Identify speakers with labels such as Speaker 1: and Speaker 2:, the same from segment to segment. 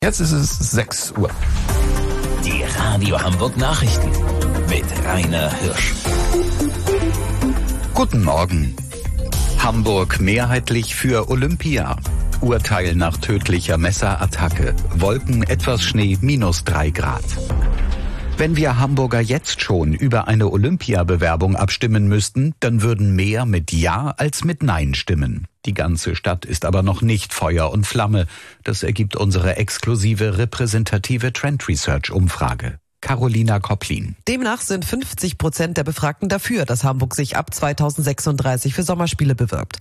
Speaker 1: Jetzt ist es 6 Uhr.
Speaker 2: Die Radio Hamburg Nachrichten mit Rainer Hirsch.
Speaker 3: Guten Morgen. Hamburg mehrheitlich für Olympia. Urteil nach tödlicher Messerattacke. Wolken, etwas Schnee, -3 Grad. Wenn wir Hamburger jetzt schon über eine Olympiabewerbung abstimmen müssten, dann würden mehr mit Ja als mit Nein stimmen. Die ganze Stadt ist aber noch nicht Feuer und Flamme. Das ergibt unsere exklusive repräsentative Trend Research Umfrage. Carolina Kopplin.
Speaker 4: Demnach sind 50% der Befragten dafür, dass Hamburg sich ab 2036 für Sommerspiele bewirbt.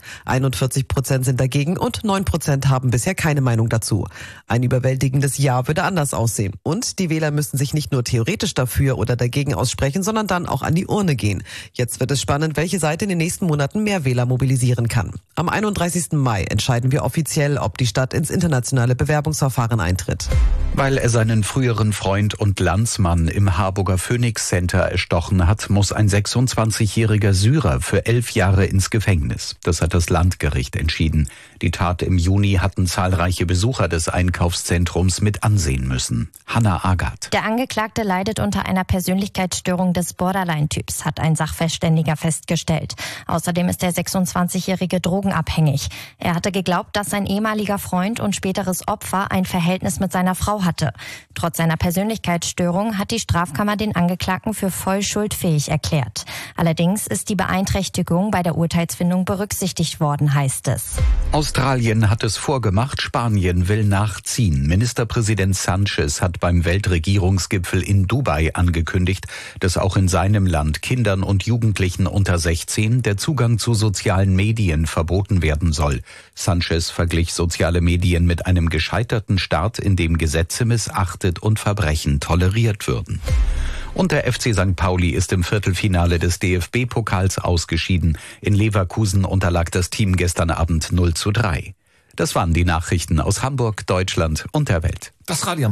Speaker 4: 41% sind dagegen und 9% haben bisher keine Meinung dazu. Ein überwältigendes Ja würde anders aussehen. Und die Wähler müssen sich nicht nur theoretisch dafür oder dagegen aussprechen, sondern dann auch an die Urne gehen. Jetzt wird es spannend, welche Seite in den nächsten Monaten mehr Wähler mobilisieren kann. Am 31. Mai entscheiden wir offiziell, ob die Stadt ins internationale Bewerbungsverfahren eintritt.
Speaker 3: Weil er seinen früheren Freund und Landsmann im Harburger Phoenix Center erstochen hat, muss ein 26-jähriger Syrer für 11 Jahre ins Gefängnis. Das hat das Landgericht entschieden. Die Tat im Juni hatten zahlreiche Besucher des Einkaufszentrums mit ansehen müssen. Hanna Agathe.
Speaker 5: Der Angeklagte leidet unter einer Persönlichkeitsstörung des Borderline-Typs, hat ein Sachverständiger festgestellt. Außerdem ist der 26-jährige drogenabhängig. Er hatte geglaubt, dass sein ehemaliger Freund und späteres Opfer ein Verhältnis mit seiner Frau hatte. Trotz seiner Persönlichkeitsstörung hat die Strafkammer den Angeklagten für voll schuldfähig erklärt. Allerdings ist die Beeinträchtigung bei der Urteilsfindung berücksichtigt worden, heißt es.
Speaker 3: Australien hat es vorgemacht, Spanien will nachziehen. Ministerpräsident Sanchez hat beim Weltregierungsgipfel in Dubai angekündigt, dass auch in seinem Land Kindern und Jugendlichen unter 16 der Zugang zu sozialen Medien verboten werden soll. Sanchez verglich soziale Medien mit einem gescheiterten Staat, in dem Gesetze missachtet und Verbrechen toleriert würden. Und der FC St. Pauli ist im Viertelfinale des DFB-Pokals ausgeschieden. In Leverkusen unterlag das Team gestern Abend 0:3. Das waren die Nachrichten aus Hamburg, Deutschland und der Welt.
Speaker 1: Das Radio